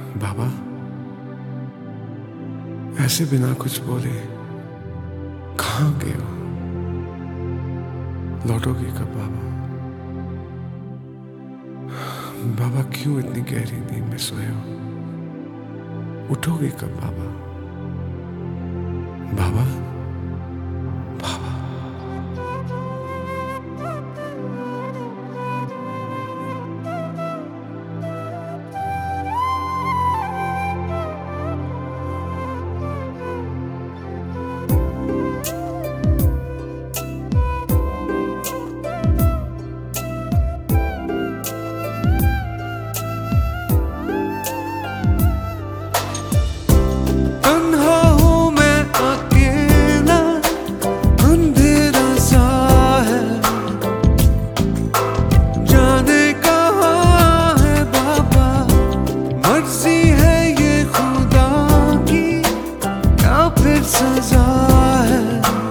बाबा, ऐसे बिना कुछ बोले कहाँ गए हो? लौटोगे कब बाबा? बाबा, क्यों इतनी गहरी नींद में सोए हो? उठोगे कब बाबा? बाबा, बाबा। सजा है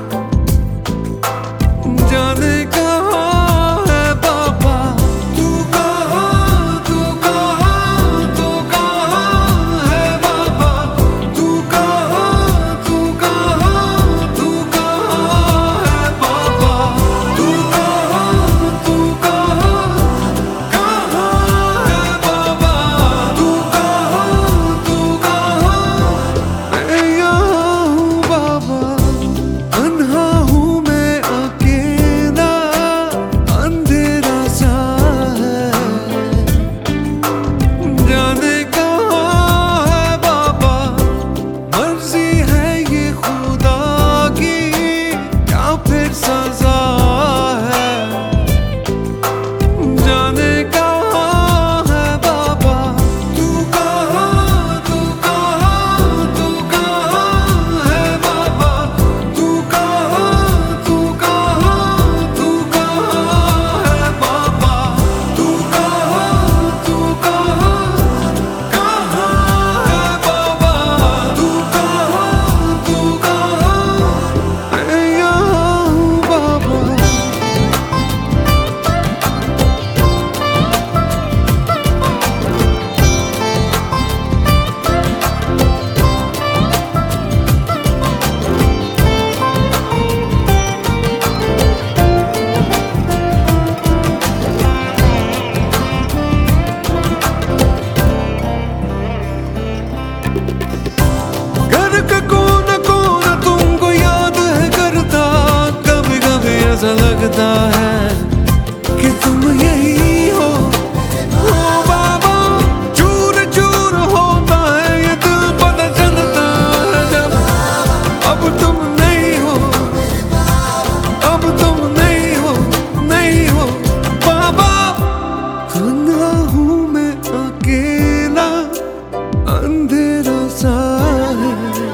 जाने कहाँ है बाबा। तू कहाँ, तू कहाँ, तू कहाँ है बाबा? तू कहाँ, तू कहाँ, तू कहाँ है बाबा? तू कहाँ, तू कहाँ, कहाँ है बाबा? तू कहाँ, तू कहाँ? मैं यहाँ हूँ बाबा, अन्हा हूँ मैं अकेला, अंधेरा सा है जाने कहाँ है बाबा। मर्जी है ये खुदा की या फिर सजा है जाने कहाँ है बाबा। तू कहाँ, तू कहाँ, तू कहाँ है बाबा? तू कहाँ, तू कहाँ, तू कहाँ है बाबा? तू कहाँ, तू कहाँ, कहाँ है बाबा? तू कहाँ, तू कहाँ? मैं यहाँ हूँ बाबा। घर का कोना कोना तुमको याद है करता, कभी कभी ऐसा लगता है कि तुम यही हो। ओ बाबा, चूर चूर होता है ये दिल, पता चलता है जब अब तुम नहीं हो, अब तुम नहीं हो, नहीं हो बाबा। तन्हा हूँ मैं अकेला, अंधेरा सा है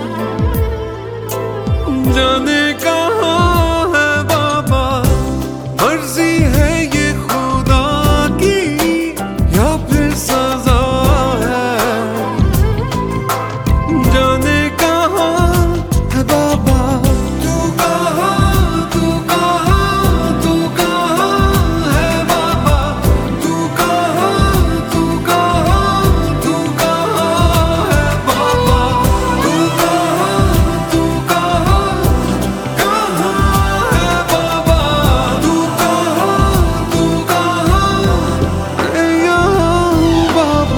जाने कहाँ है बाबा। मर्जी है ये खुदा की या फिर सजा है जाने कहाँ है बाबा। तू कहाँ, तू कहाँ, तू कहाँ है बाबा? तू कहाँ, तू कहाँ, तू कहाँ है बाबा? तू कहाँ, तू कहाँ, कहाँ है बाबा? तू कहाँ, तू कहाँ? मैं यहाँ हूँ बाबा।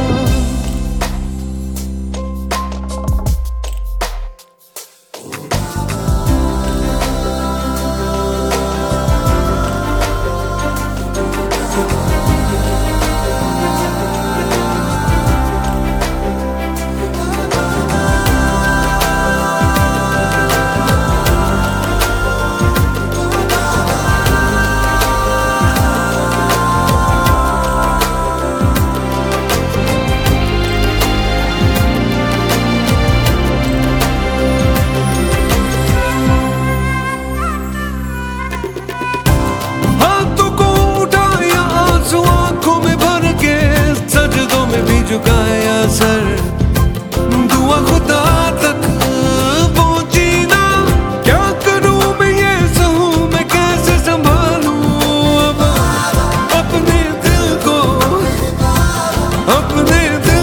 हाथों को उठाया आंसू आंखों में भर के, सजदों में भी झुकाया सर, दुआ खुदा तक पहुंची ना। क्या करूं मैं ये सहूं, मैं कैसे संभालूं अब अपने दिल को, अपने दिल